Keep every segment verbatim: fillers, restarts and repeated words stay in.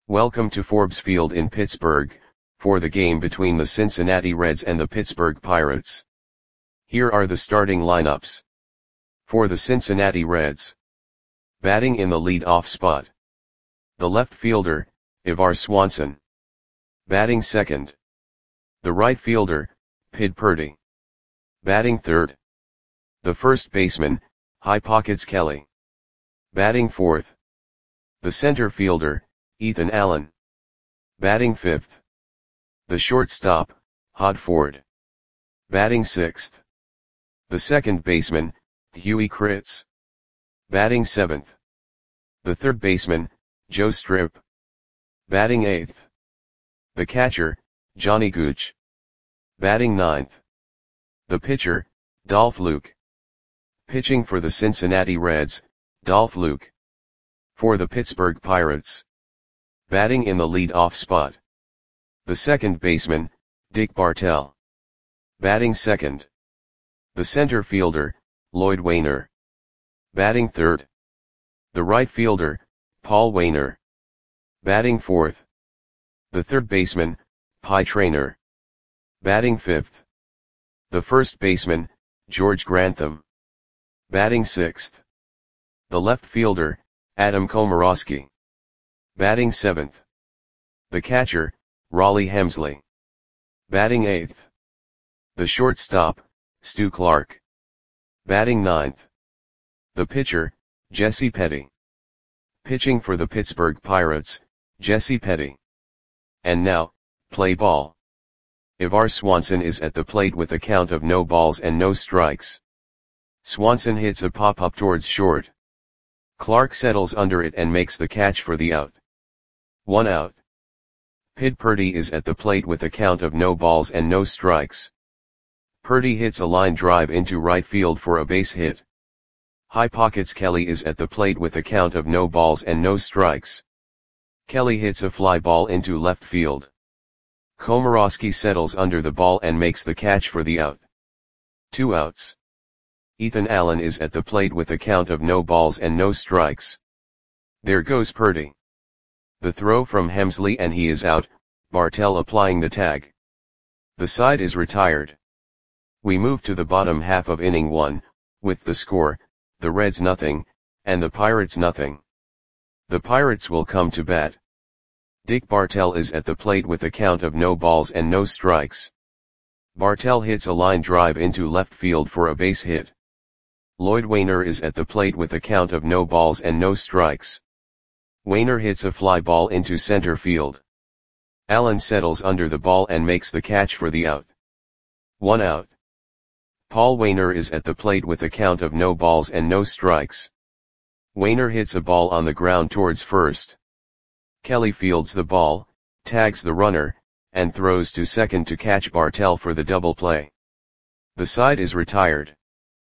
Welcome to Forbes Field in Pittsburgh, for the game between the Cincinnati Reds and the Pittsburgh Pirates. Here are the starting lineups. For the Cincinnati Reds. Batting in the lead-off spot. The left fielder, Ivar Swanson. Batting second. The right fielder, Pid Purdy. Batting third. The first baseman, High Pockets Kelly. Batting fourth. The center fielder, Ethan Allen. Batting fifth. The shortstop, Hod Ford. Batting sixth. The second baseman, Huey Kritz. Batting seventh. The third baseman, Joe Strip. Batting eighth. The catcher, Johnny Gooch. Batting ninth. The pitcher, Dolph Luke. Pitching for the Cincinnati Reds, Dolph Luke. For the Pittsburgh Pirates. Batting in the lead-off spot. The second baseman, Dick Bartell. Batting second. The center fielder, Lloyd Wainer. Batting third. The right fielder, Paul Wainer. Batting fourth. The third baseman, Pie Traynor. Batting fifth. The first baseman, George Grantham. Batting sixth. The left fielder, Adam Komorowski. Batting seventh. The catcher, Raleigh Hemsley. Batting eighth. The shortstop, Stu Clark. Batting ninth. The pitcher, Jesse Petty. Pitching for the Pittsburgh Pirates, Jesse Petty. And now, play ball. Ivar Swanson is at the plate with a count of no balls and no strikes. Swanson hits a pop-up towards short. Clark settles under it and makes the catch for the out. One out. Pid Purdy is at the plate with a count of no balls and no strikes. Purdy hits a line drive into right field for a base hit. High Pockets Kelly is at the plate with a count of no balls and no strikes. Kelly hits a fly ball into left field. Komorowski settles under the ball and makes the catch for the out. Two outs. Ethan Allen is at the plate with a count of no balls and no strikes. There goes Purdy. The throw from Hemsley and he is out, Bartell applying the tag. The side is retired. We move to the bottom half of inning one, with the score, the Reds nothing, and the Pirates nothing. The Pirates will come to bat. Dick Bartell is at the plate with a count of no balls and no strikes. Bartell hits a line drive into left field for a base hit. Lloyd Wainer is at the plate with a count of no balls and no strikes. Wainer hits a fly ball into center field. Allen settles under the ball and makes the catch for the out. One out. Paul Wainer is at the plate with a count of no balls and no strikes. Wainer hits a ball on the ground towards first. Kelly fields the ball, tags the runner, and throws to second to catch Bartell for the double play. The side is retired.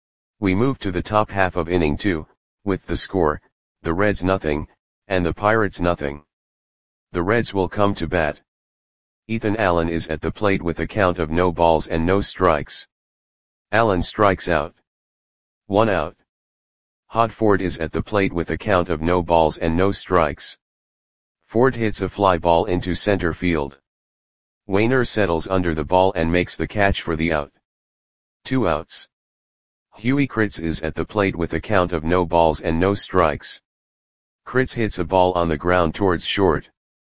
We move to the top half of inning two, with the score, the Reds nothing, and the Pirates nothing. The Reds will come to bat. Ethan Allen is at the plate with a count of no balls and no strikes. Allen strikes out. One out. Hod Ford is at the plate with a count of no balls and no strikes. Ford hits a fly ball into center field. Wainer settles under the ball and makes the catch for the out. Two outs. Huey Kritz is at the plate with a count of no balls and no strikes. Kritz hits a ball on the ground towards short.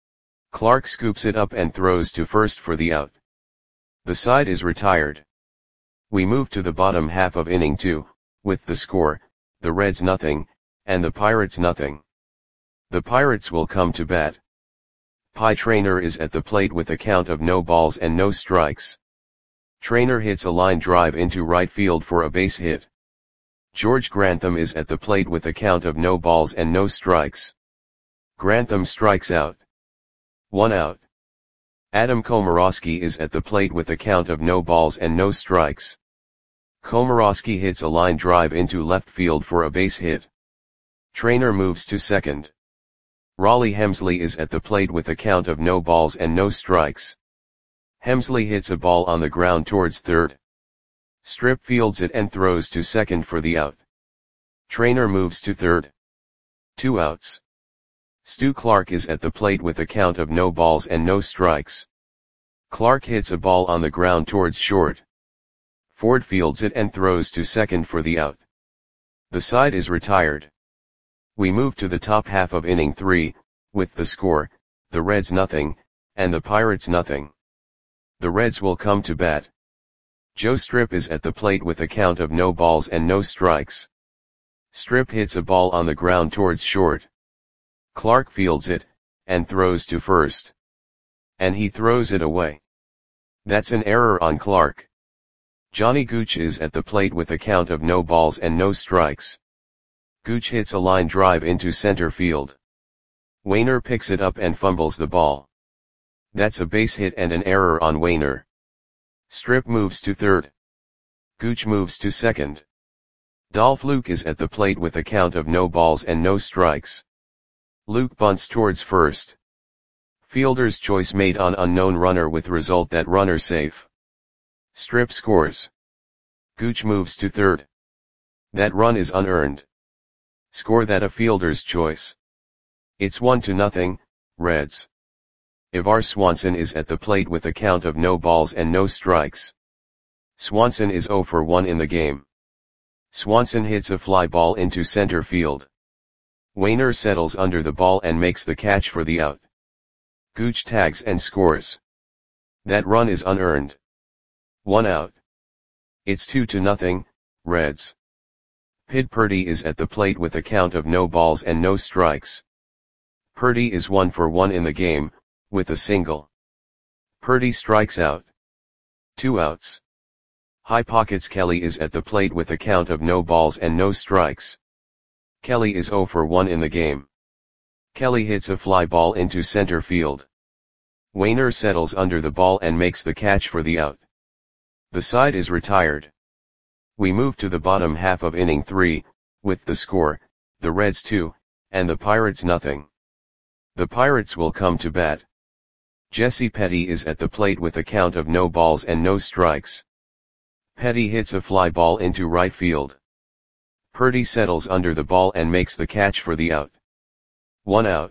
Clark scoops it up and throws to first for the out. The side is retired. We move to the bottom half of inning two, with the score, the Reds nothing, and the Pirates nothing. The Pirates will come to bat. Pie Traynor is at the plate with a count of no balls and no strikes. Traynor hits a line drive into right field for a base hit. George Grantham is at the plate with a count of no balls and no strikes. Grantham strikes out. One out. Adam Komorowski is at the plate with a count of no balls and no strikes. Komorowski hits a line drive into left field for a base hit. Traynor moves to second. Raleigh Hemsley is at the plate with a count of no balls and no strikes. Hemsley hits a ball on the ground towards third. Strip fields it and throws to second for the out. Traynor moves to third. Two outs. Stu Clark is at the plate with a count of no balls and no strikes. Clark hits a ball on the ground towards short. Ford fields it and throws to second for the out. The side is retired. We move to the top half of inning three, with the score, the Reds nothing, and the Pirates nothing. The Reds will come to bat. Joe Strip is at the plate with a count of no balls and no strikes. Strip hits a ball on the ground towards short. Clark fields it, and throws to first. And he throws it away. That's an error on Clark. Johnny Gooch is at the plate with a count of no balls and no strikes. Gooch hits a line drive into center field. Wainer picks it up and fumbles the ball. That's a base hit and an error on Wainer. Strip moves to third. Gooch moves to second. Dolph Luke is at the plate with a count of no balls and no strikes. Luke bunts towards first. Fielder's choice made on unknown runner with result that runner safe. Strip scores. Gooch moves to third. That run is unearned. Score that a fielder's choice. It's one to nothing, Reds. Ivar Swanson is at the plate with a count of no balls and no strikes. Swanson is oh for one in the game. Swanson hits a fly ball into center field. Wainer settles under the ball and makes the catch for the out. Gooch tags and scores. That run is unearned. One out. It's two to nothing, Reds. Pid Purdy is at the plate with a count of no balls and no strikes. Purdy is one for one in the game, with a single. Purdy strikes out. Two outs. High Pockets Kelly is at the plate with a count of no balls and no strikes. Kelly is oh for one in the game. Kelly hits a fly ball into center field. Wainer settles under the ball and makes the catch for the out. The side is retired. We move to the bottom half of inning three, with the score, the Reds two, and the Pirates nothing. The Pirates will come to bat. Jesse Petty is at the plate with a count of no balls and no strikes. Petty hits a fly ball into right field. Purdy settles under the ball and makes the catch for the out. One out.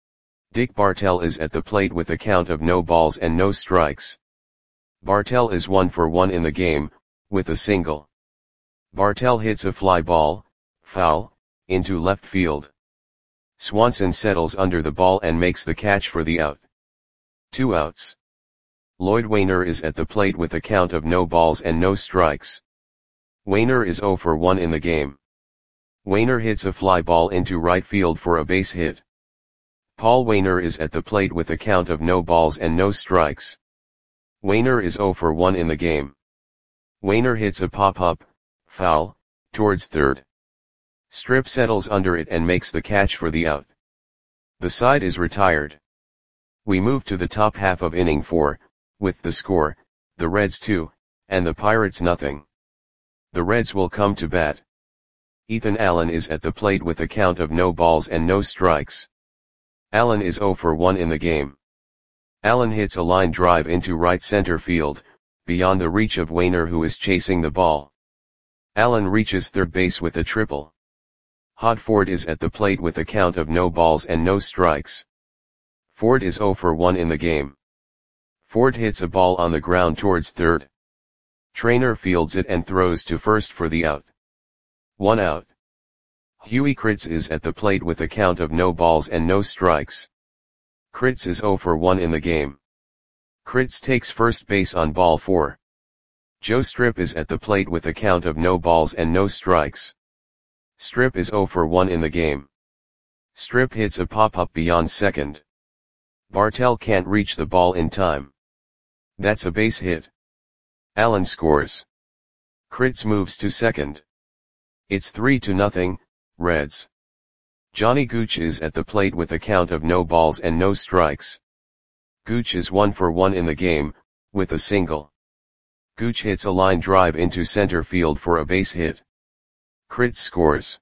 Dick Bartell is at the plate with a count of no balls and no strikes. Bartell is one for one in the game, with a single. Bartell hits a fly ball, foul, into left field. Swanson settles under the ball and makes the catch for the out. Two outs. Lloyd Wainer is at the plate with a count of no balls and no strikes. Wainer is oh for one in the game. Wainer hits a fly ball into right field for a base hit. Paul Wainer is at the plate with a count of no balls and no strikes. Wainer is oh for one in the game. Wainer hits a pop-up, foul, towards third. Strip settles under it and makes the catch for the out. The side is retired. We move to the top half of inning four, with the score, the Reds two, and the Pirates nothing. The Reds will come to bat. Ethan Allen is at the plate with a count of no balls and no strikes. Allen is oh for one in the game. Allen hits a line drive into right center field, beyond the reach of Wainer who is chasing the ball. Allen reaches third base with a triple. Hod Ford is at the plate with a count of no balls and no strikes. Ford is oh for one in the game. Ford hits a ball on the ground towards third. Trainer fields it and throws to first for the out. One out. Huey Kritz is at the plate with a count of no balls and no strikes. Kritz is oh for one in the game. Kritz takes first base on ball four. Joe Strip is at the plate with a count of no balls and no strikes. Strip is oh for one in the game. Strip hits a pop-up beyond second. Bartell can't reach the ball in time. That's a base hit. Allen scores. Kritz moves to second. It's three to nothing, Reds. Johnny Gooch is at the plate with a count of no balls and no strikes. Gooch is one for one in the game, with a single. Gooch hits a line drive into center field for a base hit. Kritz scores.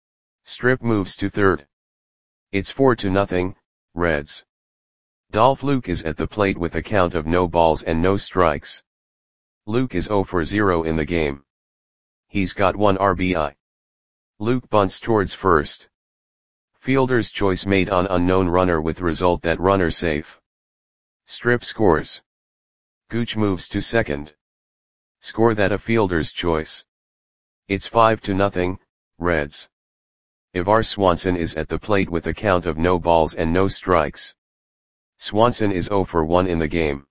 Strip moves to third. It's four to nothing, Reds. Dolph Luke is at the plate with a count of no balls and no strikes. Luke is oh for zero in the game. He's got one R B I. Luke bunts towards first. Fielder's choice made on unknown runner with result that runner safe. Strip scores. Gooch moves to second. Score that a fielder's choice. It's five to nothing, Reds. Ivar Swanson is at the plate with a count of no balls and no strikes. Swanson is zero for one in the game.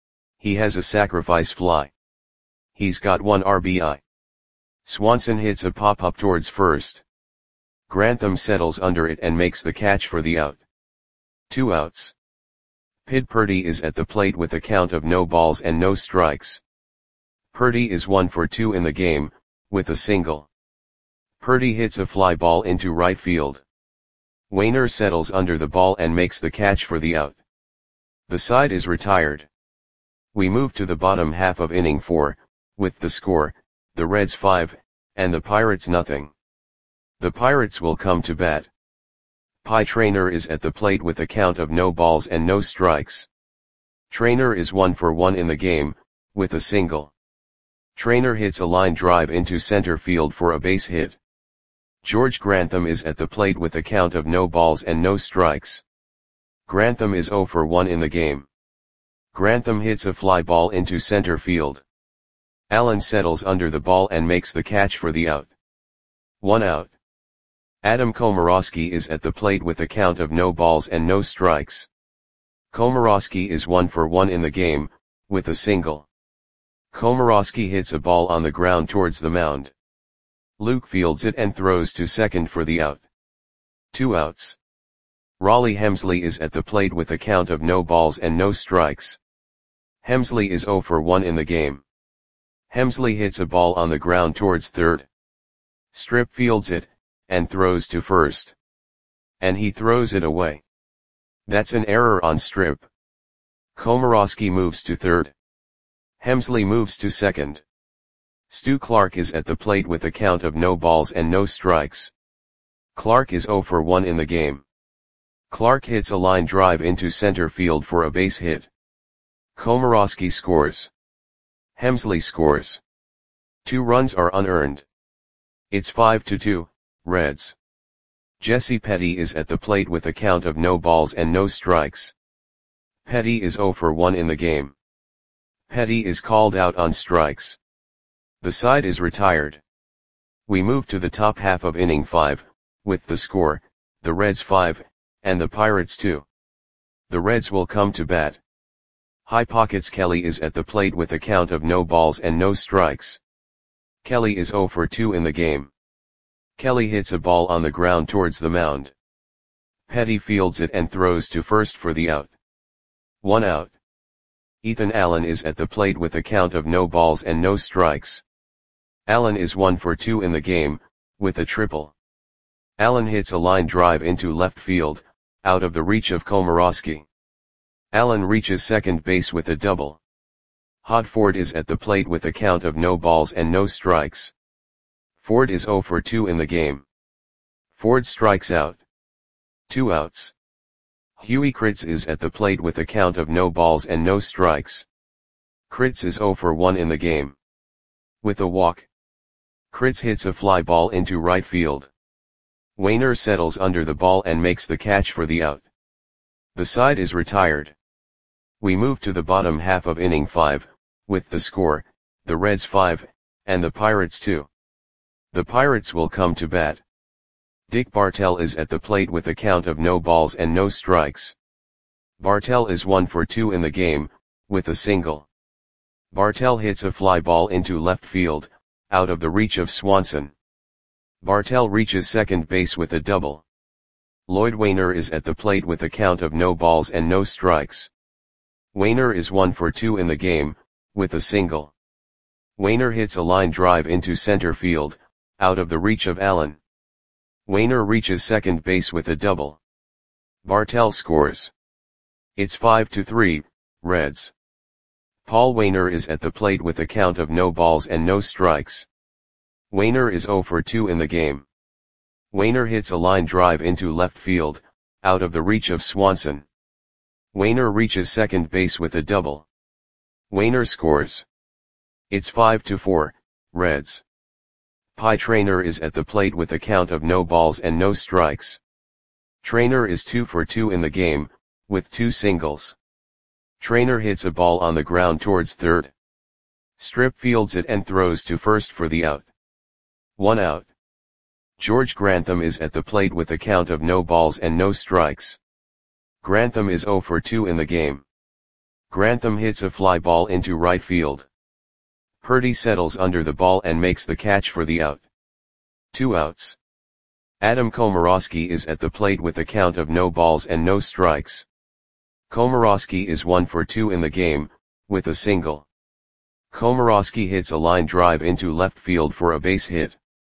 He has a sacrifice fly. He's got one R B I. Swanson hits a pop-up towards first. Grantham settles under it and makes the catch for the out. Two outs. Pid Purdy is at the plate with a count of no balls and no strikes. Purdy is one for two in the game, with a single. Purdy hits a fly ball into right field. Wainer settles under the ball and makes the catch for the out. The side is retired. We move to the bottom half of inning four, with the score, the Reds five, and the Pirates nothing. The Pirates will come to bat. Pie Traynor is at the plate with a count of no balls and no strikes. Traynor is one for one in the game, with a single. Traynor hits a line drive into center field for a base hit. George Grantham is at the plate with a count of no balls and no strikes. Grantham is zero for one in the game. Grantham hits a fly ball into center field. Allen settles under the ball and makes the catch for the out. One out. Adam Komorowski is at the plate with a count of no balls and no strikes. Komorowski is one for one in the game, with a single. Komorowski hits a ball on the ground towards the mound. Luke fields it and throws to second for the out. Two outs. Raleigh Hemsley is at the plate with a count of no balls and no strikes. Hemsley is zero for one in the game. Hemsley hits a ball on the ground towards third. Strip fields it, and throws to first. And he throws it away. That's an error on Strip. Komorowski moves to third. Hemsley moves to second. Stu Clark is at the plate with a count of no balls and no strikes. Clark is zero for one in the game. Clark hits a line drive into center field for a base hit. Komorowski scores. Hemsley scores. Two runs are unearned. It's five to two, Reds. Jesse Petty is at the plate with a count of no balls and no strikes. Petty is zero for one in the game. Petty is called out on strikes. The side is retired. We move to the top half of inning five, with the score, the Reds five, and the Pirates two. The Reds will come to bat. High Pockets Kelly is at the plate with a count of no balls and no strikes. Kelly is zero for two in the game. Kelly hits a ball on the ground towards the mound. Petty fields it and throws to first for the out. One out. Ethan Allen is at the plate with a count of no balls and no strikes. Allen is one for two in the game, with a triple. Allen hits a line drive into left field, out of the reach of Komorowski. Allen reaches second base with a double. Hod Ford is at the plate with a count of no balls and no strikes. Ford is zero for two in the game. Ford strikes out. Two outs. Huey Kritz is at the plate with a count of no balls and no strikes. Kritz is zero for one in the game. With a walk. Kritz hits a fly ball into right field. Wainer settles under the ball and makes the catch for the out. The side is retired. We move to the bottom half of inning five, with the score, the Reds five, and the Pirates two. The Pirates will come to bat. Dick Bartell is at the plate with a count of no balls and no strikes. Bartell is one for two in the game, with a single. Bartell hits a fly ball into left field, out of the reach of Swanson. Bartell reaches second base with a double. Lloyd Wainer is at the plate with a count of no balls and no strikes. Wainer is one for two in the game, with a single. Wainer hits a line drive into center field, out of the reach of Allen. Wainer reaches second base with a double. Bartell scores. It's five to three, Reds. Paul Wainer is at the plate with a count of no balls and no strikes. Wainer is zero for two in the game. Wainer hits a line drive into left field, out of the reach of Swanson. Wainer reaches second base with a double. Wainer scores. It's five to four, Reds. Pie Traynor is at the plate with a count of no balls and no strikes. Trainer is two for two in the game, with two singles. Trainer hits a ball on the ground towards third. Strip fields it and throws to first for the out. One out. George Grantham is at the plate with a count of no balls and no strikes. Grantham is zero for two in the game. Grantham hits a fly ball into right field. Purdy settles under the ball and makes the catch for the out. Two outs. Adam Komorowski is at the plate with a count of no balls and no strikes. Komorowski is one for two in the game, with a single. Komorowski hits a line drive into left field for a base hit.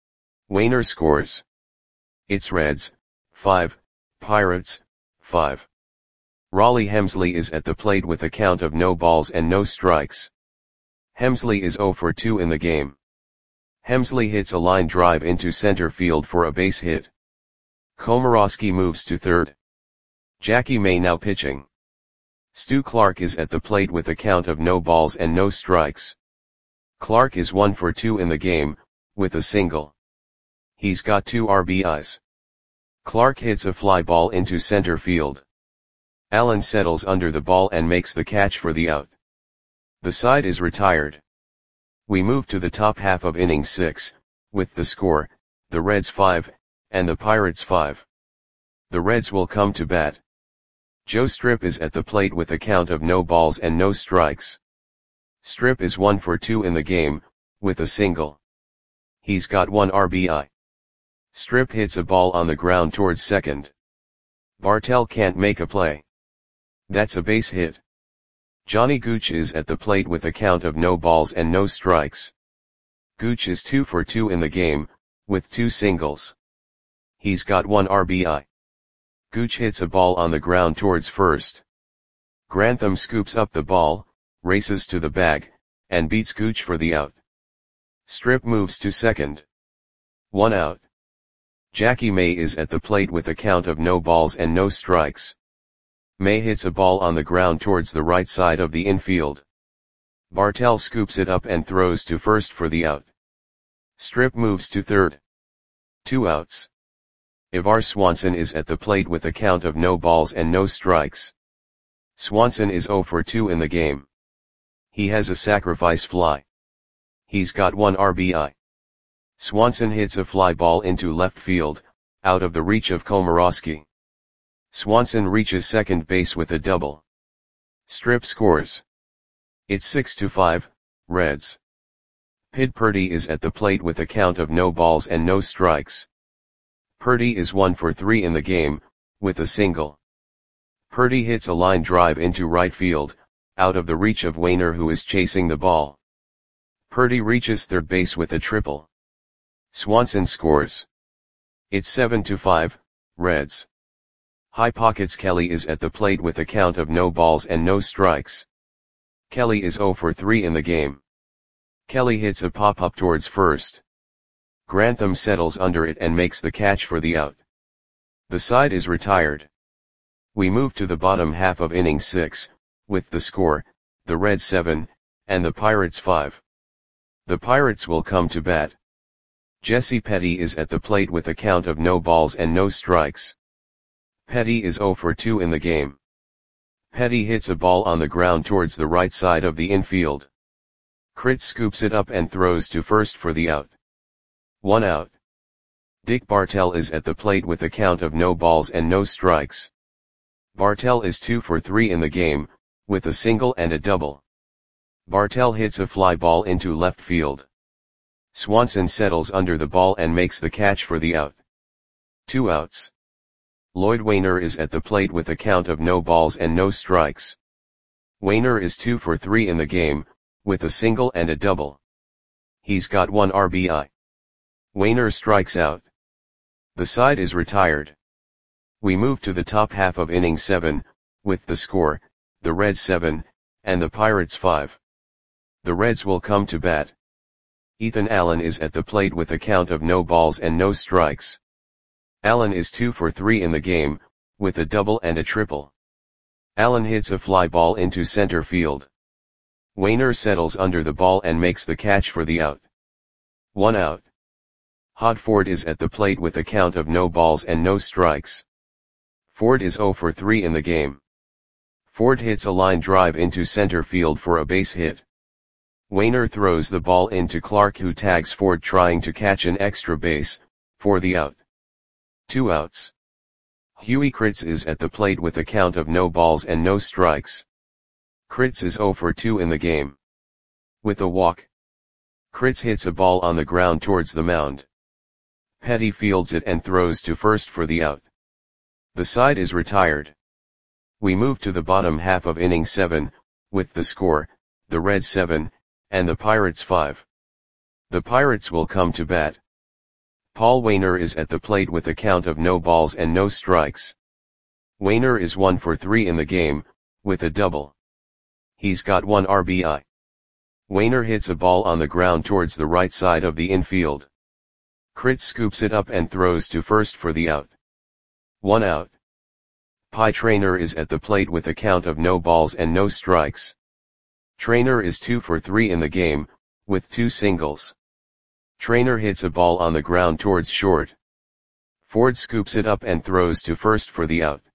Wainer scores. It's Reds, five, Pirates, five. Raleigh Hemsley is at the plate with a count of no balls and no strikes. Hemsley is zero for two in the game. Hemsley hits a line drive into center field for a base hit. Komorowski moves to third. Jackie May now pitching. Stu Clark is at the plate with a count of no balls and no strikes. Clark is one for two in the game, with a single. He's got two R B Is. Clark hits a fly ball into center field. Allen settles under the ball and makes the catch for the out. The side is retired. We move to the top half of inning six, with the score, the Reds five, and the Pirates five. The Reds will come to bat. Joe Strip is at the plate with a count of no balls and no strikes. Strip is one for two in the game, with a single. He's got one R B I. Strip hits a ball on the ground towards second. Bartell can't make a play. That's a base hit. Johnny Gooch is at the plate with a count of no balls and no strikes. Gooch is two for two in the game, with two singles. He's got one R B I. Gooch hits a ball on the ground towards first. Grantham scoops up the ball, races to the bag, and beats Gooch for the out. Strip moves to second. One out. Jackie May is at the plate with a count of no balls and no strikes. May hits a ball on the ground towards the right side of the infield. Bartell scoops it up and throws to first for the out. Strip moves to third. Two outs. Ivar Swanson is at the plate with a count of no balls and no strikes. Swanson is zero for two in the game. He has a sacrifice fly. He's got one R B I. Swanson hits a fly ball into left field, out of the reach of Komorowski. Swanson reaches second base with a double. Strip scores. It's six to five, Reds. Pid Purdy is at the plate with a count of no balls and no strikes. Purdy is one for three in the game, with a single. Purdy hits a line drive into right field, out of the reach of Wainer who is chasing the ball. Purdy reaches third base with a triple. Swanson scores. It's seven to five, Reds. High Pockets Kelly is at the plate with a count of no balls and no strikes. Kelly is zero for three in the game. Kelly hits a pop-up towards first. Grantham settles under it and makes the catch for the out. The side is retired. We move to the bottom half of inning six, with the score, the Reds seven, and the Pirates five. The Pirates will come to bat. Jesse Petty is at the plate with a count of no balls and no strikes. Petty is zero for two in the game. Petty hits a ball on the ground towards the right side of the infield. Crit scoops it up and throws to first for the out. One out. Dick Bartell is at the plate with a count of no balls and no strikes. Bartell is two for three in the game, with a single and a double. Bartell hits a fly ball into left field. Swanson settles under the ball and makes the catch for the out. Two outs. Lloyd Wainer is at the plate with a count of no balls and no strikes. Wainer is two for three in the game, with a single and a double. He's got one R B I. Wainer strikes out. The side is retired. We move to the top half of inning seven, with the score, the Reds seven, and the Pirates five. The Reds will come to bat. Ethan Allen is at the plate with a count of no balls and no strikes. Allen is two for three in the game, with a double and a triple. Allen hits a fly ball into center field. Wainer settles under the ball and makes the catch for the out. One out. Hodford is at the plate with a count of no balls and no strikes. Ford is zero for three in the game. Ford hits a line drive into center field for a base hit. Wainer throws the ball into Clark, who tags Ford trying to catch an extra base, for the out. Two outs. Huey Kritz is at the plate with a count of no balls and no strikes. Kritz is zero for two in the game. With a walk, Kritz hits a ball on the ground towards the mound. Petty fields it and throws to first for the out. The side is retired. We move to the bottom half of inning seven, with the score, the Reds seven, and the Pirates five. The Pirates will come to bat. Paul Wainer is at the plate with a count of no balls and no strikes. Wainer is one for three in the game, with a double. He's got one R B I. Wainer hits a ball on the ground towards the right side of the infield. Kritz scoops it up and throws to first for the out. One out. Pie Traynor is at the plate with a count of no balls and no strikes. Traynor is two for three in the game, with two singles. Traynor hits a ball on the ground towards short. Ford scoops it up and throws to first for the out.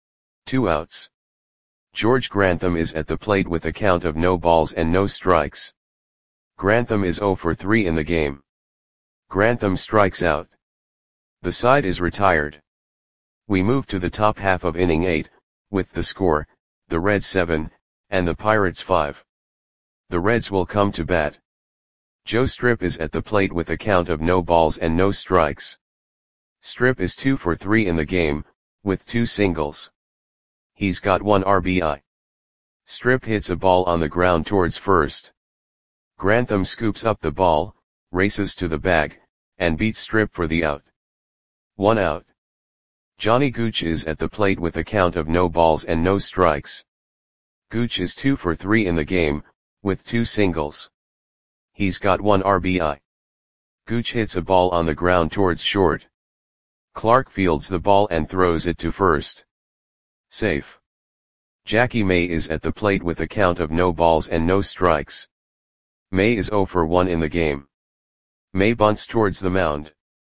Two outs. George Grantham is at the plate with a count of no balls and no strikes. Grantham is zero for three in the game. Grantham strikes out. The side is retired. We move to the top half of inning eight, with the score, the Reds seven, and the Pirates five. The Reds will come to bat. Joe Strip is at the plate with a count of no balls and no strikes. Strip is two for three in the game, with two singles. He's got one R B I. Strip hits a ball on the ground towards first. Grantham scoops up the ball, races to the bag, and beats Strip for the out. One out. Johnny Gooch is at the plate with a count of no balls and no strikes. Gooch is two for three in the game, with two singles. He's got one R B I. Gooch hits a ball on the ground towards short. Clark fields the ball and throws it to first. Safe. Jackie May is at the plate with a count of no balls and no strikes. May is zero for one in the game. May bunts towards the mound.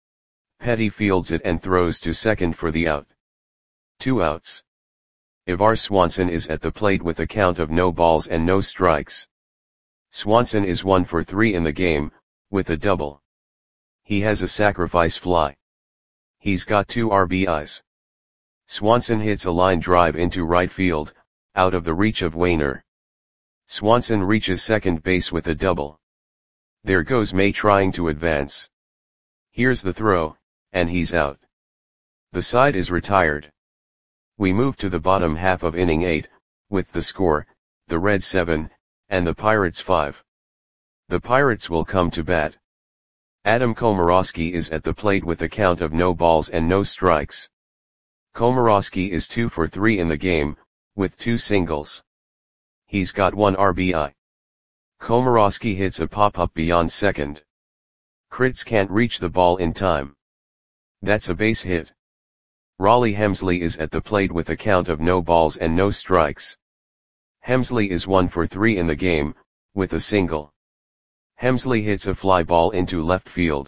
Petty fields it and throws to second for the out. Two outs. Ivar Swanson is at the plate with a count of no balls and no strikes. Swanson is one for three in the game, with a double. He has a sacrifice fly. He's got two R B Is. Swanson hits a line drive into right field, out of the reach of Wainer. Swanson reaches second base with a double. There goes May trying to advance. Here's the throw, and he's out. The side is retired. We move to the bottom half of inning eight, with the score, the Reds seven, and the Pirates five. The Pirates will come to bat. Adam Komorowski is at the plate with a count of no balls and no strikes. Komorowski is two for three in the game, with two singles. He's got one R B I. Komorowski hits a pop-up beyond second. Kritz can't reach the ball in time. That's a base hit. Raleigh Hemsley is at the plate with a count of no balls and no strikes. Hemsley is one for three in the game, with a single. Hemsley hits a fly ball into left field.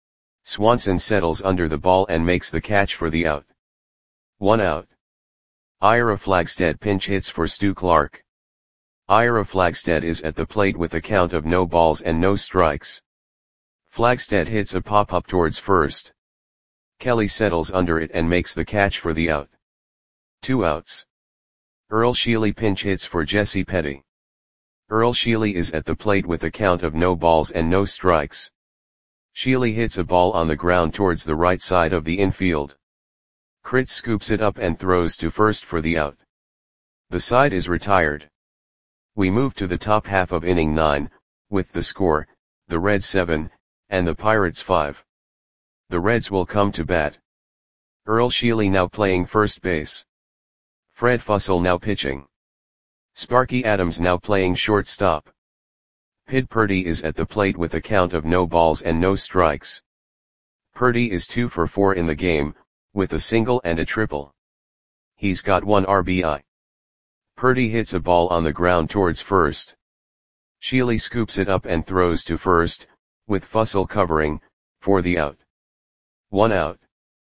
Swanson settles under the ball and makes the catch for the out. One out. Ira Flagstead pinch hits for Stu Clark. Ira Flagstead is at the plate with a count of no balls and no strikes. Flagstead hits a pop-up towards first. Kelly settles under it and makes the catch for the out. Two outs. Earl Sheely pinch hits for Jesse Petty. Earl Sheely is at the plate with a count of no balls and no strikes. Sheely hits a ball on the ground towards the right side of the infield. Kritz scoops it up and throws to first for the out. The side is retired. We move to the top half of inning nine, with the score, the Reds seven, and the Pirates five. The Reds will come to bat. Earl Sheely now playing first base. Fred Fussell now pitching. Sparky Adams now playing shortstop. Pid Purdy is at the plate with a count of no balls and no strikes. Purdy is two for four in the game, with a single and a triple. He's got one R B I. Purdy hits a ball on the ground towards first. Sheely scoops it up and throws to first, with Fussell covering, for the out. One out.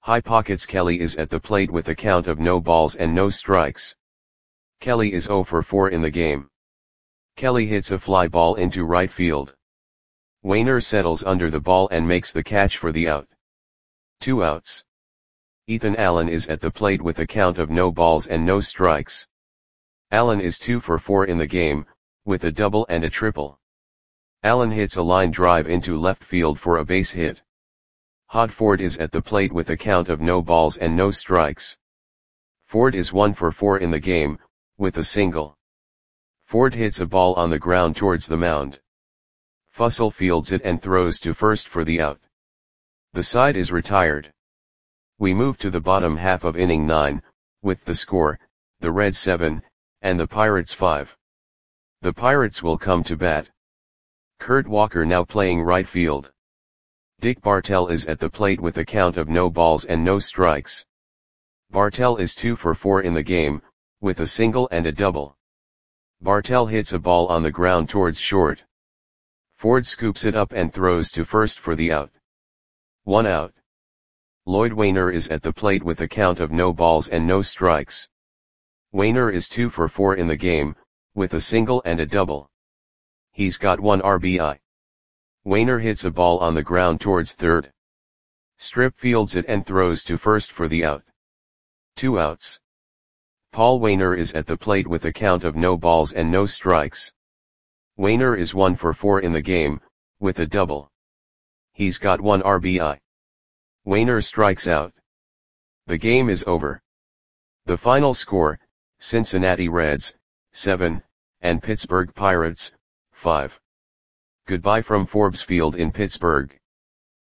High pockets. Kelly is at the plate with a count of no balls and no strikes. Kelly is zero for four in the game. Kelly hits a fly ball into right field. Wainer settles under the ball and makes the catch for the out. Two outs. Ethan Allen is at the plate with a count of no balls and no strikes. Allen is two for four in the game, with a double and a triple. Allen hits a line drive into left field for a base hit. Hod Ford is at the plate with a count of no balls and no strikes. Ford is one for four in the game, with a single. Ford hits a ball on the ground towards the mound. Fussell fields it and throws to first for the out. The side is retired. We move to the bottom half of inning nine, with the score, the Reds seven, and the Pirates five. The Pirates will come to bat. Kurt Walker now playing right field. Dick Bartell is at the plate with a count of no balls and no strikes. Bartell is two for four in the game, with a single and a double. Bartell hits a ball on the ground towards short. Ford scoops it up and throws to first for the out. One out. Lloyd Wainer is at the plate with a count of no balls and no strikes. Wainer is two for four in the game, with a single and a double. He's got one R B I. Wainer hits a ball on the ground towards third. Strip fields it and throws to first for the out. Two outs. Paul Wainer is at the plate with a count of no balls and no strikes. Wainer is one for four in the game, with a double. He's got one R B I. Wainer strikes out. The game is over. The final score, Cincinnati Reds, seven, and Pittsburgh Pirates, five. Goodbye from Forbes Field in Pittsburgh.